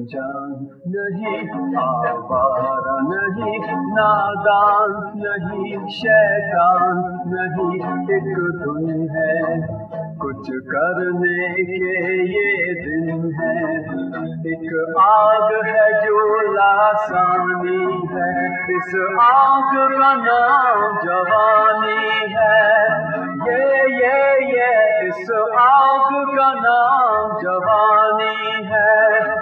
अनजान नहीं, आवारा नहीं, नादान नहीं, शैतान नहीं, एक धुन है कुछ करने के ये दिन है। एक आग है जो लासानी है, इस आग का नाम जवानी है। ये इस आग का नाम जवानी है।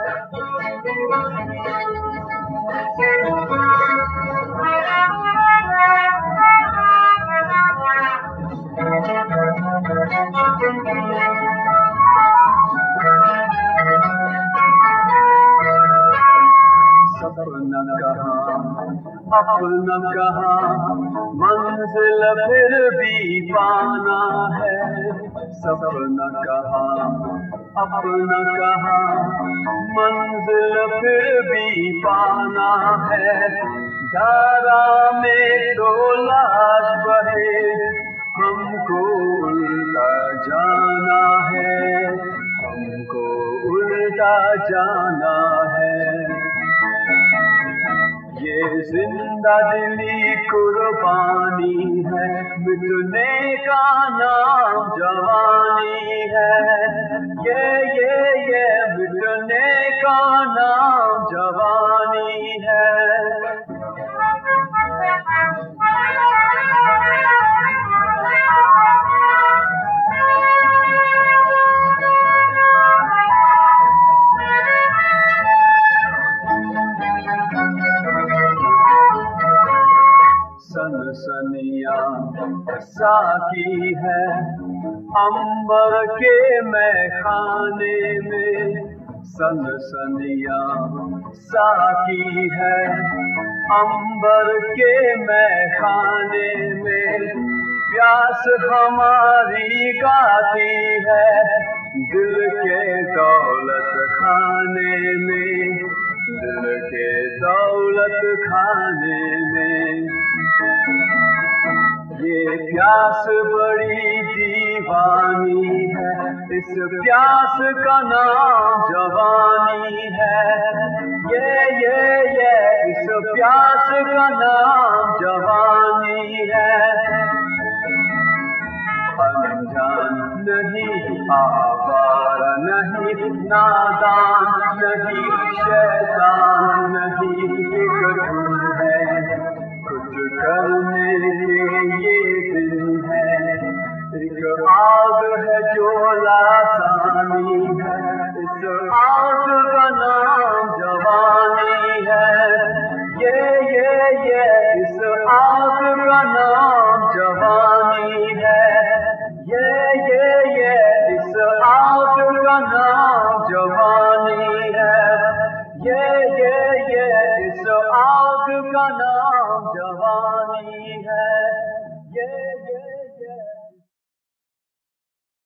सपना कहाँ अपना कहाँ, मंजिल फिर भी पाना है। सपना कहाँ अपना कहाँ, मंजिल फिर भी पाना है। धारा में तो लाश बहे, हमको उल्टा जाना है, हमको उल्टा जाना है। ये जिंदा दिली कुर्बानी है, मिटने का नाम जवानी है। ये मिटने का नाम जवानी है। सनसनियाँ साकी है अंबर के मैखाने में। सनसनियाँ साकी है अंबर के मैखाने में। प्यास हमारी गाती है दिल के दौलत खाने में, दिल के दौलत खाने में। ये प्यास बड़ी दीवानी है, इस प्यास का नाम जवानी है। ये इस प्यास का नाम जवानी है। अनजान नहीं, आवारा नहीं, नादान नहीं, शैतान नहीं, एक धुन है कुछ करने के ये दिन है। एक आग है जो लासानी है, इस आग का नाम जवानी है। ये इस आग का नाम जवानी है। ये इस आग का नाम जवानी है। ये इस आग का नाम जवानी है।